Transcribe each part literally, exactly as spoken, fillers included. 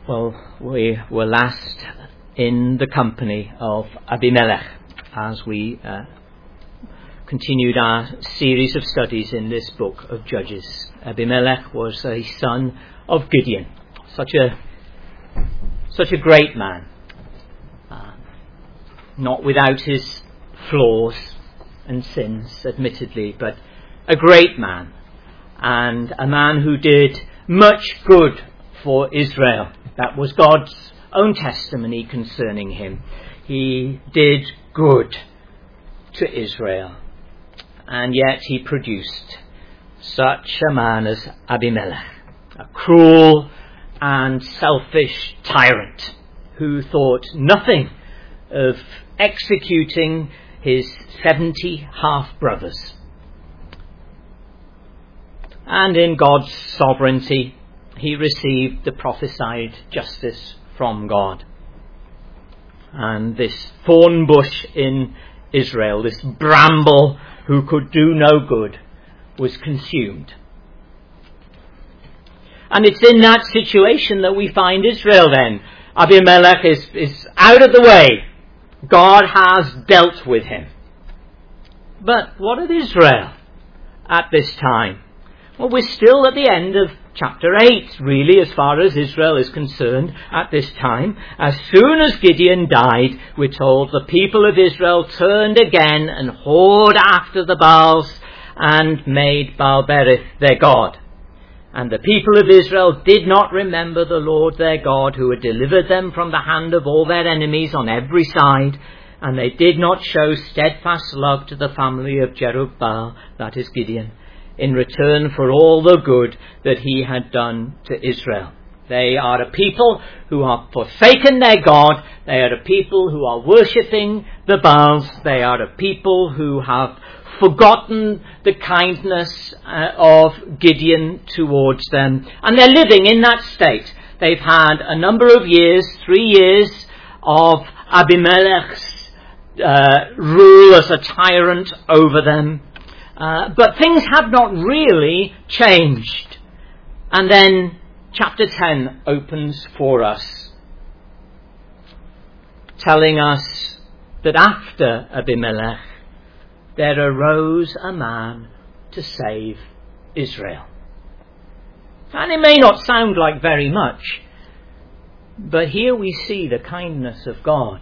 Well, we were last in the company of Abimelech as we uh, continued our series of studies in this book of Judges. Abimelech was a son of Gideon, such a such a great man, uh, not without his flaws and sins, admittedly, but a great man, and a man who did much good for Israel. That was God's own testimony concerning him. He did good to Israel, and yet he produced such a man as Abimelech, a cruel and selfish tyrant who thought nothing of executing his seventy half-brothers. And in God's sovereignty, he received the prophesied justice from God. And this thorn bush in Israel, this bramble who could do no good, was consumed. And it's in that situation that we find Israel then. Abimelech is, is out of the way. God has dealt with him. But what of Israel at this time? Well, we're still at the end of chapter eight, really, as far as Israel is concerned at this time. As soon as Gideon died, we're told the people of Israel turned again and whored after the Baals and made Baal-berith their god. And the people of Israel did not remember the Lord their God, who had delivered them from the hand of all their enemies on every side. And they did not show steadfast love to the family of Jerubbaal, that is Gideon, in return for all the good that he had done to Israel. They are a people who have forsaken their God. They are a people who are worshipping the Baals. They are a people who have forgotten the kindness uh, of Gideon towards them. And they're living in that state. They've had a number of years, three years of Abimelech's uh, rule as a tyrant over them. Uh, but things have not really changed. And then chapter ten opens for us, telling us that after Abimelech, there arose a man to save Israel. And it may not sound like very much, but here we see the kindness of God.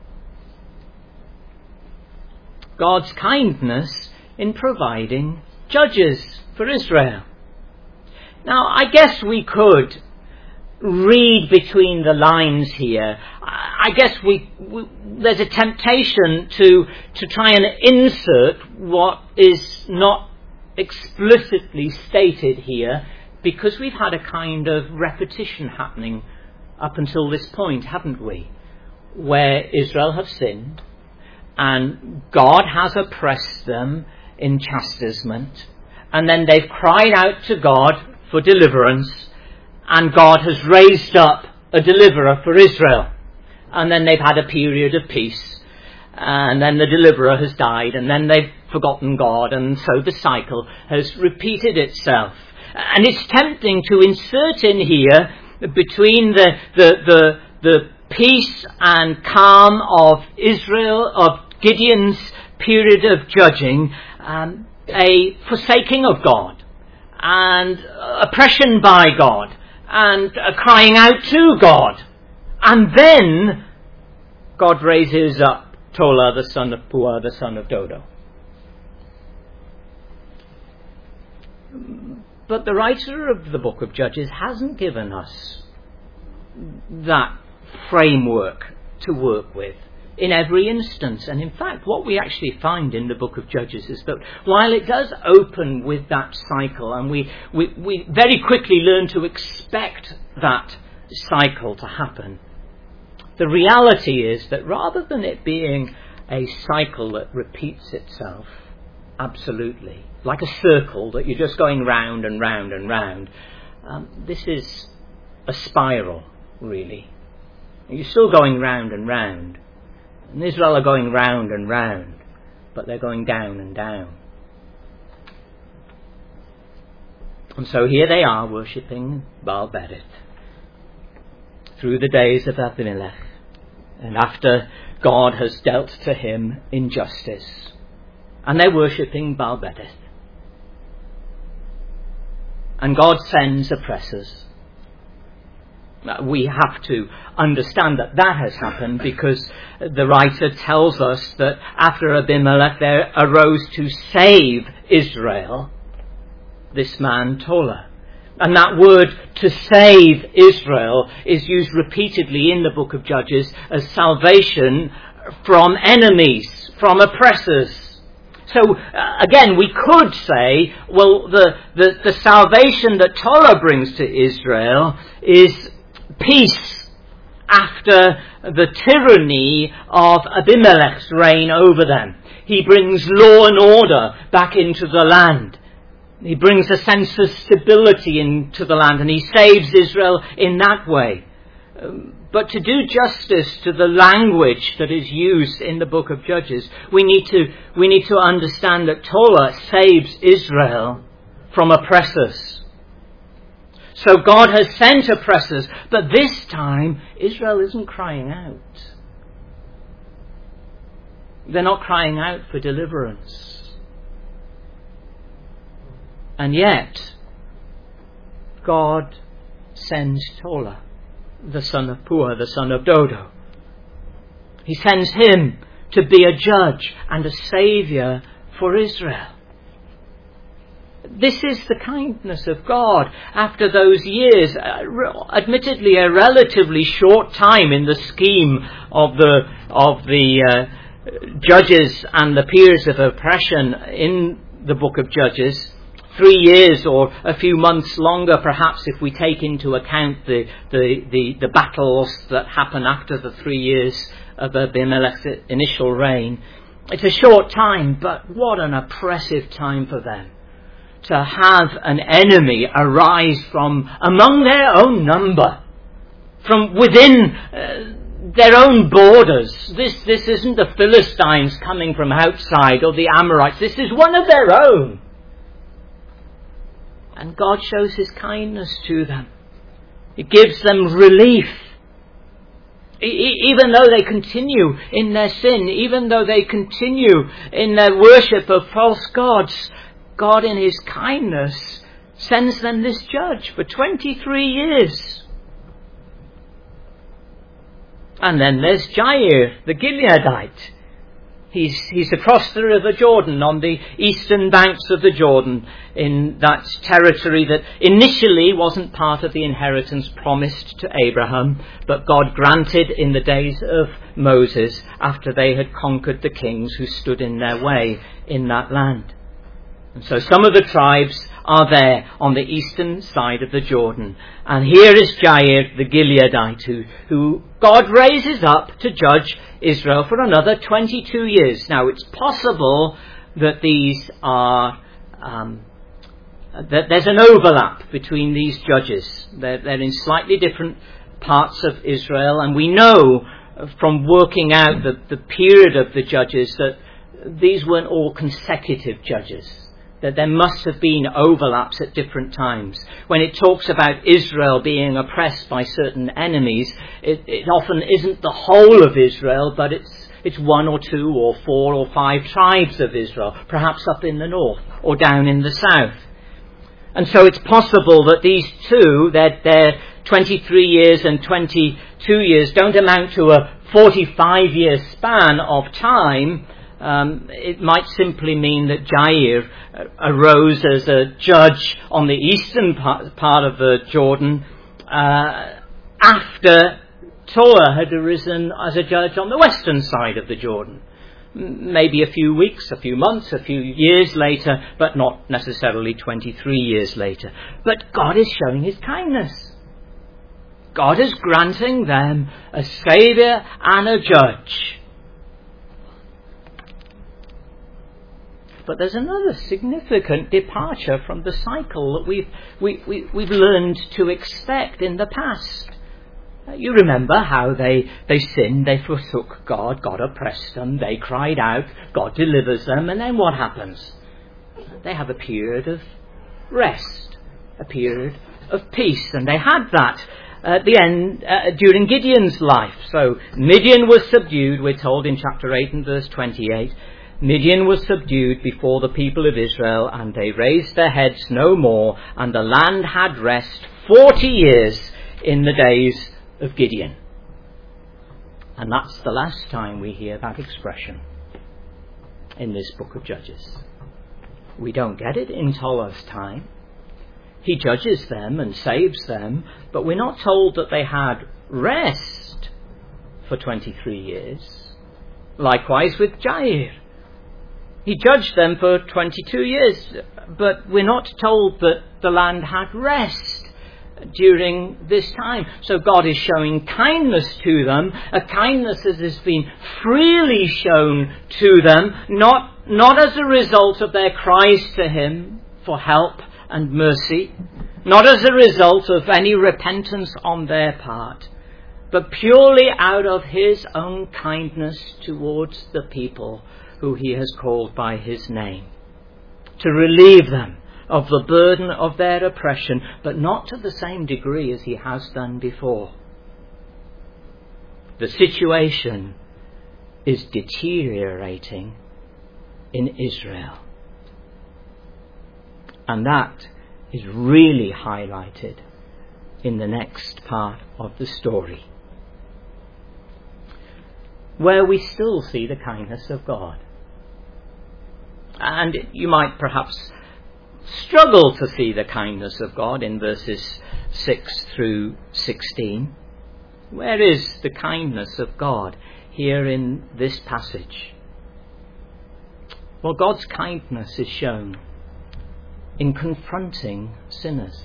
God's kindness in providing judges for Israel. Now, I guess we could read between the lines here. I guess we, we there's a temptation to to try and insert what is not explicitly stated here, because we've had a kind of repetition happening up until this point, haven't we? Where Israel have sinned and God has oppressed them in chastisement, and then they've cried out to God for deliverance, and God has raised up a deliverer for Israel, and then they've had a period of peace, and then the deliverer has died, and then they've forgotten God, and so the cycle has repeated itself. And it's tempting to insert in here, between the the the, the peace and calm of Israel, of Gideon's period of judging, um, a forsaking of God, and oppression by God, and a crying out to God. And then God raises up Tola, the son of Puah, the son of Dodo. But the writer of the book of Judges hasn't given us that framework to work with in every instance. And in fact, what we actually find in the book of Judges is that while it does open with that cycle, and we, we, we very quickly learn to expect that cycle to happen, the reality is that rather than it being a cycle that repeats itself absolutely, like a circle that you're just going round and round and round, um, this is a spiral, really. You're still going round and round. And Israel are going round and round, but they're going down and down. And so here they are worshipping Baal-berith. through the days of Abimelech, and after God has dealt to him in justice. And they're worshipping Baal-Bedeth. And God sends oppressors. We have to understand that that has happened because the writer tells us that after Abimelech there arose to save Israel this man Tola. And that word to save Israel is used repeatedly in the book of Judges as salvation from enemies, from oppressors. So uh, again, we could say, well, the, the, the salvation that Tola brings to Israel is peace after the tyranny of Abimelech's reign over them. He brings law and order back into the land. He brings a sense of stability into the land, and he saves Israel in that way. Um, but to do justice to the language that is used in the book of Judges, we need to we need to understand that Tola saves Israel from oppressors. So God has sent oppressors, but this time Israel isn't crying out. They're not crying out for deliverance. And yet, God sends Tola, the son of Puah, the son of Dodo. He sends him to be a judge and a saviour for Israel. This is the kindness of God after those years, admittedly a relatively short time in the scheme of the of the uh, judges and the periods of oppression in the book of Judges. Three years or a few months longer, perhaps, if we take into account the, the, the, the battles that happen after the three years of Abimelech's initial reign. It's a short time, but what an oppressive time for them. To have an enemy arise from among their own number, from within uh, their own borders. This, this isn't the Philistines coming from outside or the Amorites. This is one of their own. And God shows his kindness to them. It gives them relief. E- even though they continue in their sin, even though they continue in their worship of false gods, God in his kindness sends them this judge for twenty-three years. And then there's Jair, the Gileadite. He's, he's across the River Jordan, on the eastern banks of the Jordan, in that territory that initially wasn't part of the inheritance promised to Abraham, but God granted in the days of Moses after they had conquered the kings who stood in their way in that land. And so some of the tribes are there on the eastern side of the Jordan. And here is Jair, the Gileadite, who, who God raises up to judge Israel for another twenty-two years. Now, it's possible that these are, um, that there's an overlap between these judges. They're, they're in slightly different parts of Israel, and we know from working out the, the period of the judges that these weren't all consecutive judges. That there must have been overlaps at different times. When it talks about Israel being oppressed by certain enemies, it, it often isn't the whole of Israel, but it's it's one or two or four or five tribes of Israel, perhaps up in the north or down in the south. And so it's possible that these two, their, their twenty-three years and twenty-two years, don't amount to a forty-five year span of time. Um, it might simply mean that Jair arose as a judge on the eastern part, part of the Jordan uh, after Tola had arisen as a judge on the western side of the Jordan. Maybe a few weeks, a few months, a few years later, but not necessarily twenty-three years later. But God is showing his kindness. God is granting them a saviour and a judge. But there's another significant departure from the cycle that we've, we, we, we've learned to expect in the past. You remember how they, they sinned, they forsook God, God oppressed them, they cried out, God delivers them, and then what happens? They have a period of rest, a period of peace, and they had that at the end, uh, during Gideon's life. So Midian was subdued, we're told in chapter eight and verse twenty-eight. Midian was subdued before the people of Israel, and they raised their heads no more, and the land had rest forty years in the days of Gideon. And that's the last time we hear that expression in this book of Judges. We don't get it in Toller's time. He judges them and saves them, but we're not told that they had rest for twenty-three years. Likewise with Jair. He judged them for twenty-two years, but we're not told that the land had rest during this time. So God is showing kindness to them, a kindness that has been freely shown to them, not, not as a result of their cries to him for help and mercy, not as a result of any repentance on their part, but purely out of his own kindness towards the people who he has called by his name, to relieve them of the burden of their oppression, but not to the same degree as he has done before. The situation is deteriorating in Israel. And that is really highlighted in the next part of the story, where we still see the kindness of God. And you might perhaps struggle to see the kindness of God in verses six through sixteen. Where is the kindness of God here in this passage? Well, God's kindness is shown in confronting sinners.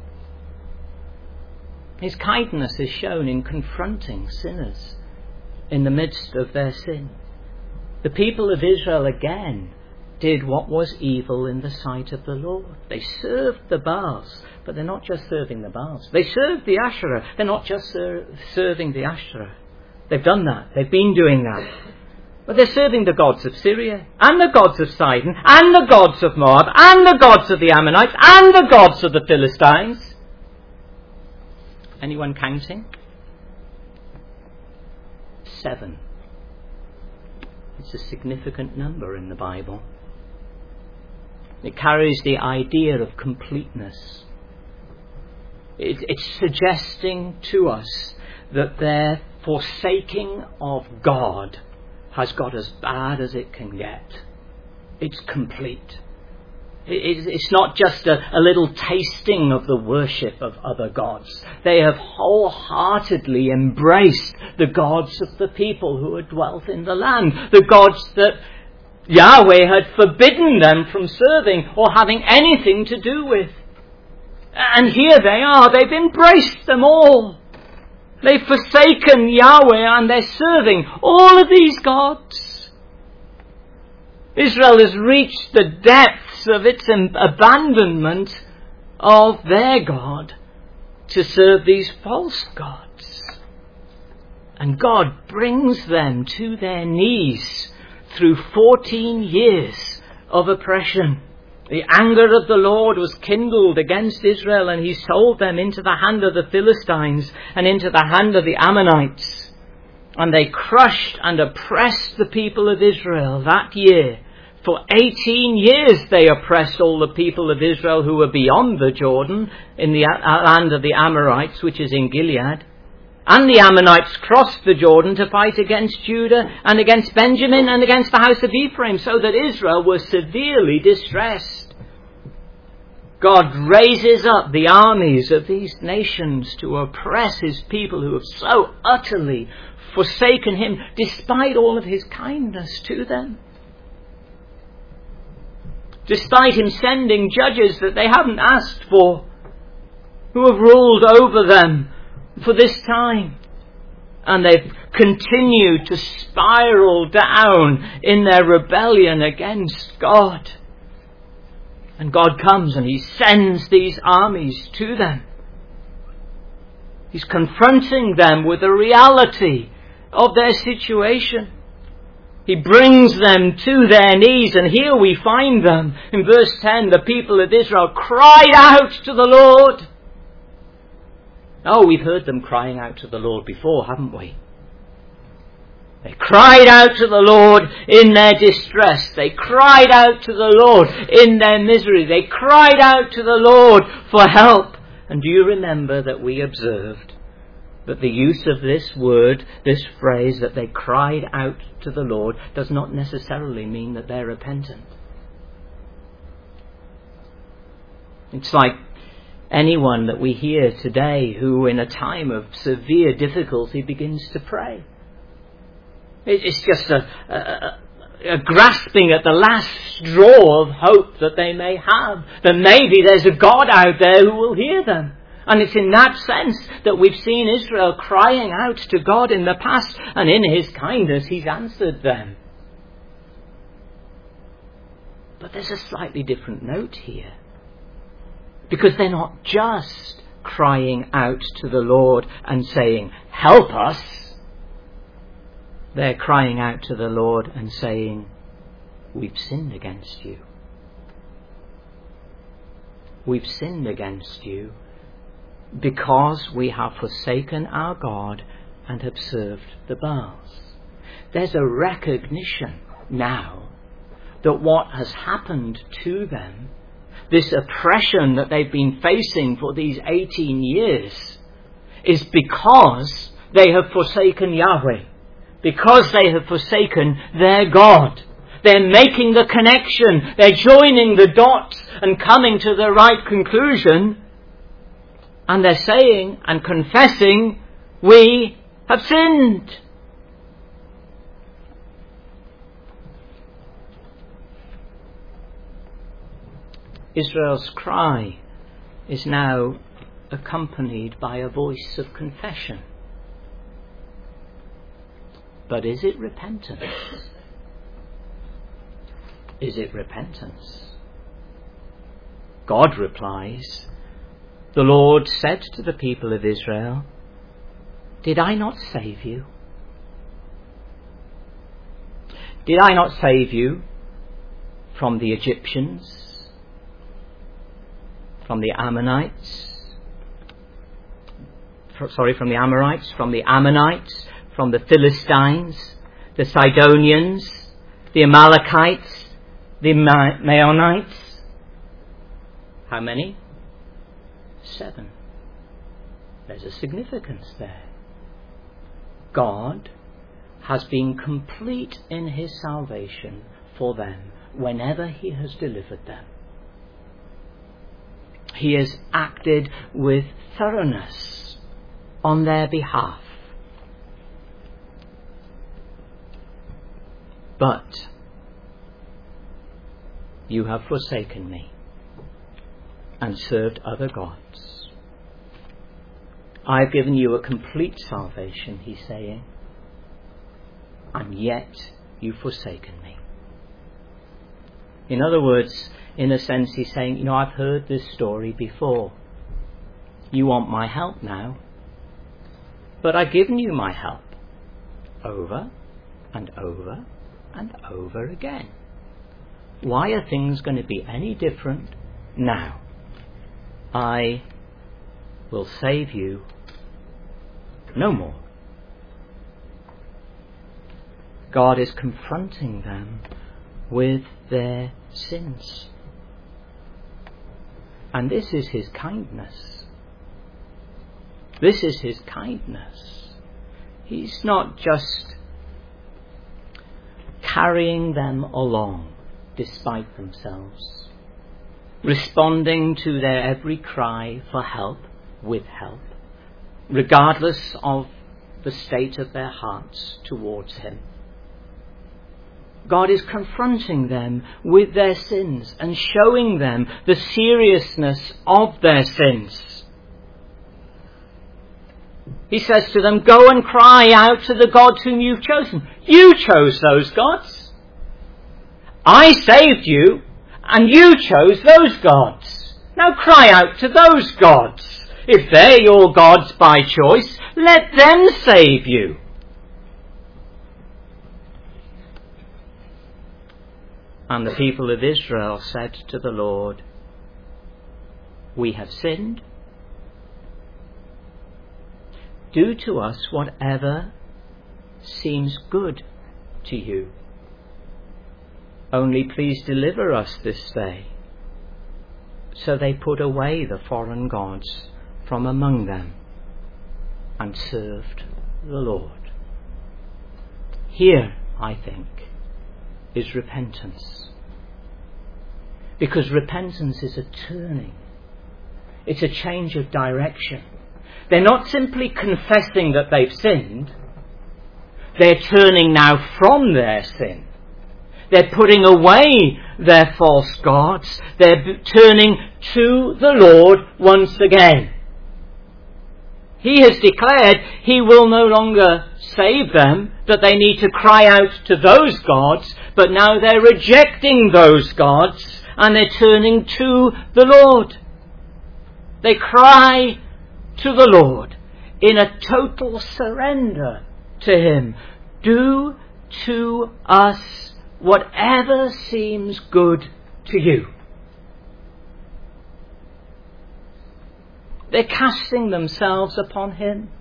His kindness is shown in confronting sinners in the midst of their sin. The people of Israel again did what was evil in the sight of the Lord. They served the Baals, but they're not just serving the Baals. They served the Asherah. They're not just ser- serving the Asherah. They've done that. They've been doing that. But they're serving the gods of Syria, and the gods of Sidon, and the gods of Moab, and the gods of the Ammonites, and the gods of the Philistines. Anyone counting? Seven. It's a significant number in the Bible. It carries the idea of completeness. It, it's suggesting to us that their forsaking of God has got as bad as it can get. It's complete. It, it's not just a, a little tasting of the worship of other gods. They have wholeheartedly embraced the gods of the people who had dwelt in the land, the gods that Yahweh had forbidden them from serving or having anything to do with. And here they are. They've embraced them all. They've forsaken Yahweh and they're serving all of these gods. Israel has reached the depths of its abandonment of their God to serve these false gods. And God brings them to their knees through fourteen years of oppression. The anger of the Lord was kindled against Israel, and he sold them into the hand of the Philistines and into the hand of the Ammonites. And they crushed and oppressed the people of Israel that year. For eighteen years they oppressed all the people of Israel who were beyond the Jordan, in the land of the Amorites, which is in Gilead. And the Ammonites crossed the Jordan to fight against Judah and against Benjamin and against the house of Ephraim, so that Israel was severely distressed. God raises up the armies of these nations to oppress his people who have so utterly forsaken him, despite all of his kindness to them. Despite him sending judges that they haven't asked for, who have ruled over them for this time. And they've continued to spiral down in their rebellion against God. And God comes and he sends these armies to them. He's confronting them with the reality of their situation. He brings them to their knees, and here we find them. In verse ten, the people of Israel cried out to the Lord. Oh, we've heard them crying out to the Lord before, haven't we? They cried out to the Lord in their distress. They cried out to the Lord in their misery. They cried out to the Lord for help. And do you remember that we observed that the use of this word, this phrase, that they cried out to the Lord, does not necessarily mean that they're repentant. It's like anyone that we hear today who in a time of severe difficulty begins to pray. It's just a, a, a grasping at the last straw of hope that they may have, that maybe there's a God out there who will hear them. And it's in that sense that we've seen Israel crying out to God in the past, and in his kindness he's answered them. But there's a slightly different note here. Because they're not just crying out to the Lord and saying, help us. They're crying out to the Lord and saying, we've sinned against you. We've sinned against you because we have forsaken our God and have served the Baals. There's a recognition now that what has happened to them, this oppression that they've been facing for these eighteen years, is because they have forsaken Yahweh. Because they have forsaken their God. They're making the connection. They're joining the dots and coming to the right conclusion. And they're saying and confessing, we have sinned. Israel's cry is now accompanied by a voice of confession. But is it repentance? Is it repentance? God replies, the Lord said to the people of Israel, did I not save you? Did I not save you from the Egyptians, from the Ammonites, sorry, from the Amorites, from the Ammonites, from the Philistines, the Sidonians, the Amalekites, the Maonites? How many? Seven. There's a significance there. God has been complete in his salvation for them whenever he has delivered them. He has acted with thoroughness on their behalf. But you have forsaken me and served other gods. I have given you a complete salvation, he's saying, and yet you've forsaken me. In other words, in a sense, he's saying, you know, I've heard this story before. You want my help now, but I've given you my help over and over and over again. Why are things going to be any different now? I will save you no more. God is confronting them with their sins. And this is his kindness. This is his kindness. He's not just carrying them along despite themselves, responding to their every cry for help with help, regardless of the state of their hearts towards him. God is confronting them with their sins and showing them the seriousness of their sins. He says to them, go and cry out to the gods whom you've chosen. You chose those gods. I saved you, and you chose those gods. Now cry out to those gods. If they're your gods by choice, let them save you. And the people of Israel said to the Lord, we have sinned. do to us whatever seems good to you. Only please deliver us this day. So they put away the foreign gods from among them and served the Lord. Here, I think, is repentance. Because repentance is a turning. It's a change of direction. They're not simply confessing that they've sinned. They're turning now from their sin. They're putting away their false gods. They're turning to the Lord once again. He has declared He will no longer save them, that they need to cry out to those gods, but now they're rejecting those gods and they're turning to the Lord. They cry to the Lord in a total surrender to Him. Do to us whatever seems good to you. They're casting themselves upon Him.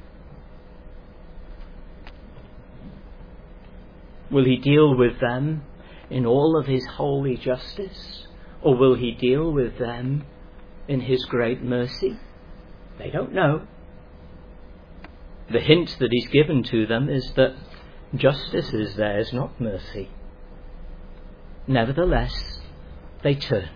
Will He deal with them in all of His holy justice? Or will He deal with them in His great mercy? They don't know. The hint that He's given to them is that justice is theirs, not mercy. Nevertheless, they turn.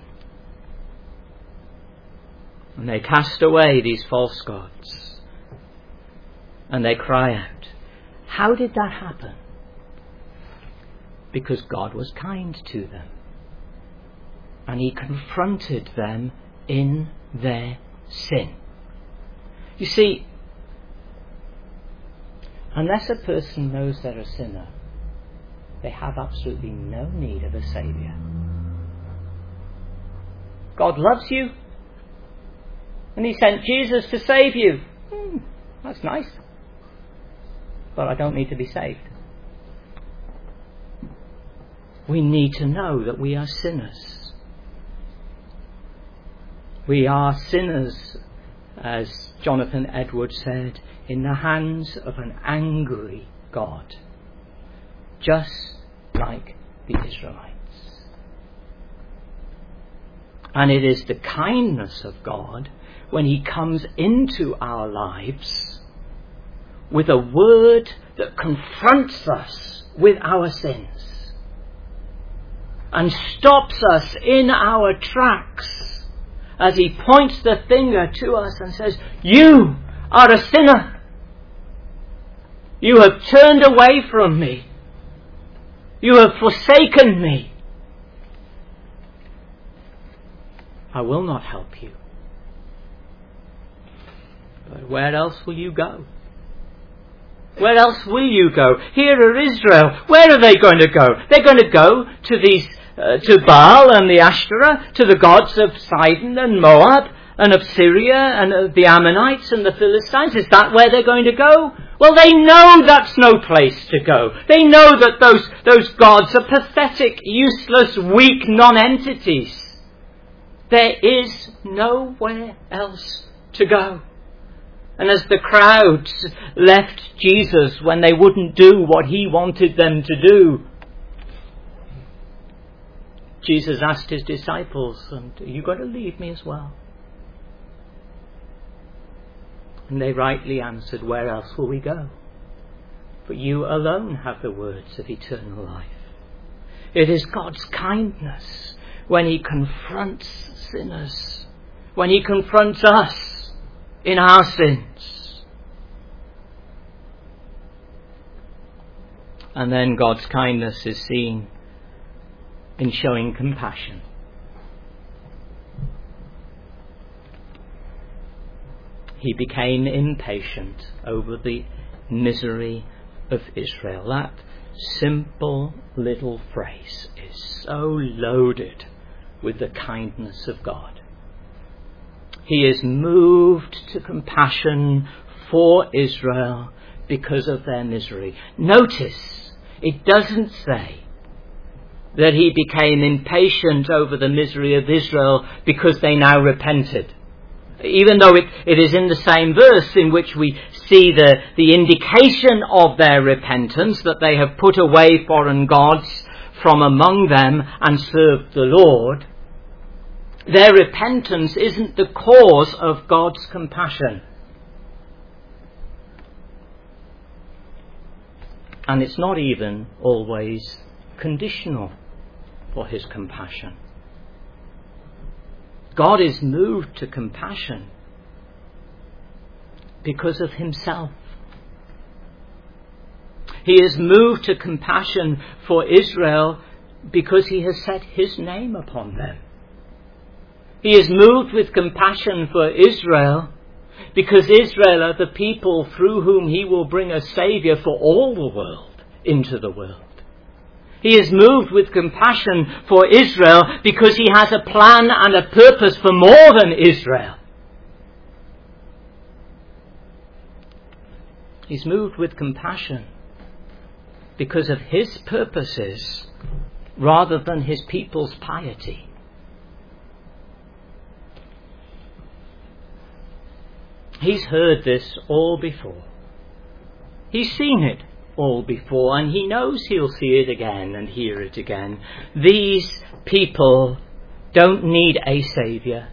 And they cast away these false gods. And they cry out. How did that happen? Because God was kind to them. And He confronted them in their sin. You see, unless a person knows they're a sinner, they have absolutely no need of a Saviour. God loves you, and He sent Jesus to save you. Hmm, that's nice. But I don't need to be saved. We need to know that we are sinners. We are sinners, as Jonathan Edwards said, in the hands of an angry God, just like the Israelites. And it is the kindness of God when He comes into our lives with a word that confronts us with our sins and stops us in our tracks as He points the finger to us and says, you are a sinner. You have turned away from me. You have forsaken me. I will not help you. But where else will you go? Where else will you go? Here are Israel. Where are they going to go? They're going to go to these, uh, to Baal and the Ashtoreth, to the gods of Sidon and Moab and of Syria and of the Ammonites and the Philistines. Is that where they're going to go? Well, they know that's no place to go. They know that those, those gods are pathetic, useless, weak non-entities. There is nowhere else to go. And as the crowds left Jesus when they wouldn't do what He wanted them to do, Jesus asked His disciples, "And are you going to leave me as well?" And they rightly answered, "Where else will we go? For you alone have the words of eternal life." It is God's kindness when He confronts sinners, when He confronts us in our sins. And then God's kindness is seen in showing compassion. He became impatient over the misery of Israel. That simple little phrase is so loaded with the kindness of God. He is moved to compassion for Israel because of their misery. Notice, it doesn't say that He became impatient over the misery of Israel because they now repented. even though it, it is in the same verse in which we see the, the indication of their repentance, that they have put away foreign gods from among them and served the Lord, their repentance isn't the cause of God's compassion. And it's not even always conditional for his compassion. God is moved to compassion because of himself. He is moved to compassion for Israel because he has set his name upon them. He is moved with compassion for Israel because Israel are the people through whom he will bring a Saviour for all the world into the world. He is moved with compassion for Israel because he has a plan and a purpose for more than Israel. He's moved with compassion because of his purposes rather than his people's piety. He's heard this all before. He's seen it all before, and he knows he'll see it again and hear it again. These people don't need a Saviour.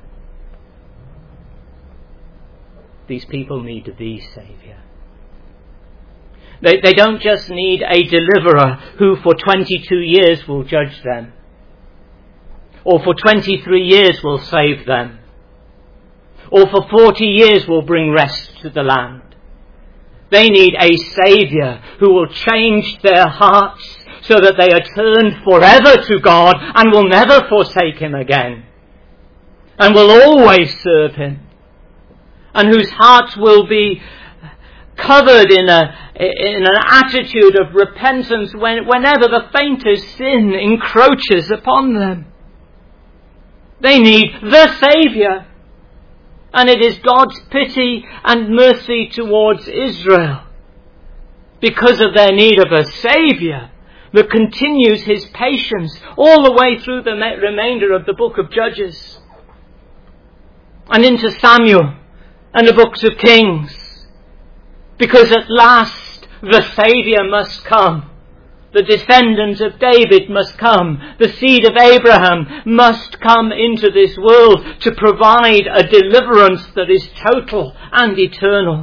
These people need the Saviour. They, they don't just need a deliverer who for twenty-two years will judge them, or for twenty-three years will save them, or for forty years will bring rest to the land. They need a Saviour who will change their hearts so that they are turned forever to God and will never forsake him again, and will always serve him, and whose hearts will be covered in a in an attitude of repentance when, whenever the faintest sin encroaches upon them. They need the Saviour. And it is God's pity and mercy towards Israel, because of their need of a Saviour, that continues his patience all the way through the remainder of the book of Judges and into Samuel and the books of Kings. Because at last the Saviour must come. The descendant of David must come. The seed of Abraham must come into this world to provide a deliverance that is total and eternal.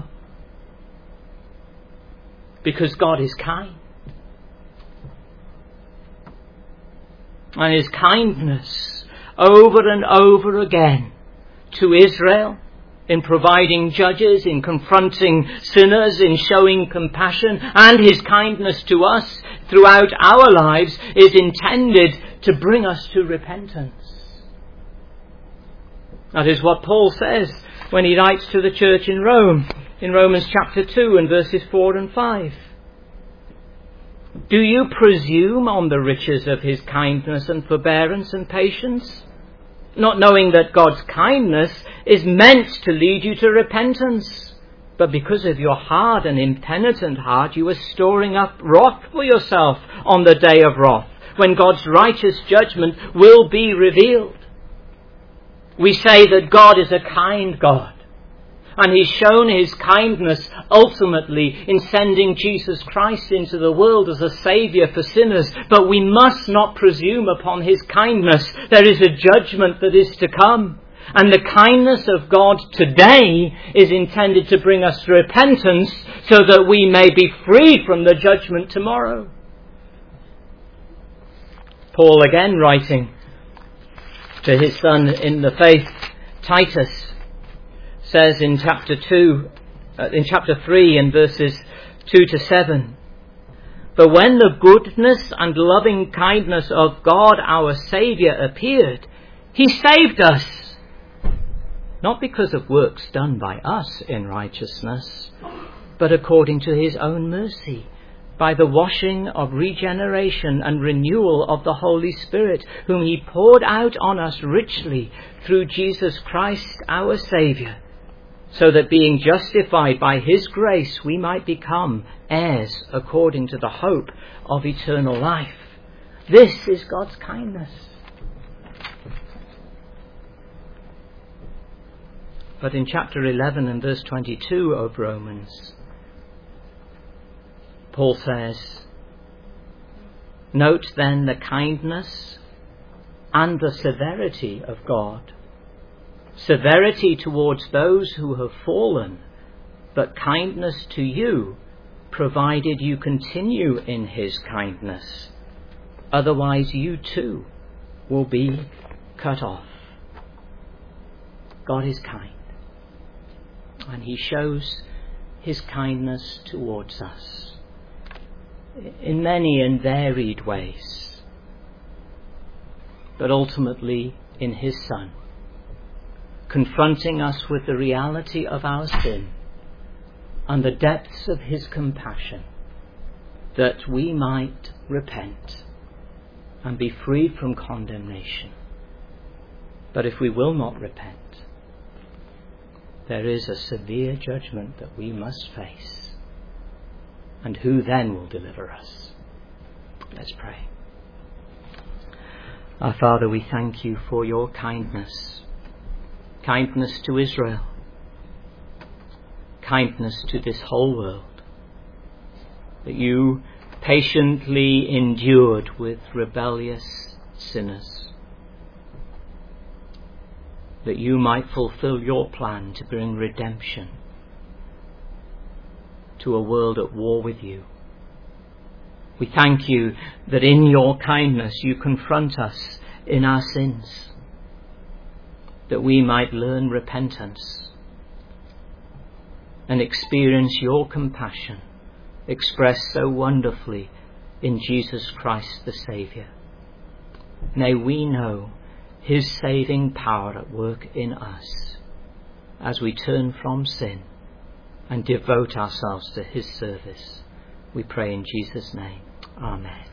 Because God is kind. And his kindness over and over again to Israel, in providing judges, in confronting sinners, in showing compassion, and his kindness to us throughout our lives is intended to bring us to repentance. That is what Paul says when he writes to the church in Rome, in Romans chapter two and verses four and five. Do you presume on the riches of his kindness and forbearance and patience, not knowing that God's kindness is meant to lead you to repentance, but because of your hard and impenitent heart you are storing up wrath for yourself on the day of wrath, when God's righteous judgment will be revealed? We say that God is a kind God, and he's shown his kindness ultimately in sending Jesus Christ into the world as a Saviour for sinners. But we must not presume upon his kindness. There is a judgment that is to come. And the kindness of God today is intended to bring us to repentance so that we may be freed from the judgment tomorrow. Paul, again writing to his son in the faith, Titus, says in chapter two, uh, in chapter three, in verses two to seven, "But when the goodness and loving kindness of God our Saviour appeared, he saved us, not because of works done by us in righteousness, but according to his own mercy, by the washing of regeneration and renewal of the Holy Spirit, whom he poured out on us richly through Jesus Christ our Saviour, so that being justified by his grace we might become heirs according to the hope of eternal life." This is God's kindness. But in chapter eleven and verse twenty-two of Romans, Paul says, "Note then the kindness and the severity of God. Severity towards those who have fallen, but kindness to you, provided you continue in his kindness. Otherwise you too will be cut off." God is kind, and he shows his kindness towards us in many and varied ways, but ultimately in his Son, confronting us with the reality of our sin and the depths of his compassion, that we might repent and be freed from condemnation. But if we will not repent, there is a severe judgment that we must face. And who then will deliver us? Let's pray. Our Father, we thank you for your kindness. Kindness to Israel. Kindness to this whole world. That you patiently endured with rebellious sinners, that you might fulfill your plan to bring redemption to a world at war with you. We thank you that in your kindness you confront us in our sins, that we might learn repentance and experience your compassion expressed so wonderfully in Jesus Christ the Saviour. May we know his saving power at work in us as we turn from sin and devote ourselves to his service. We pray in Jesus' name. Amen.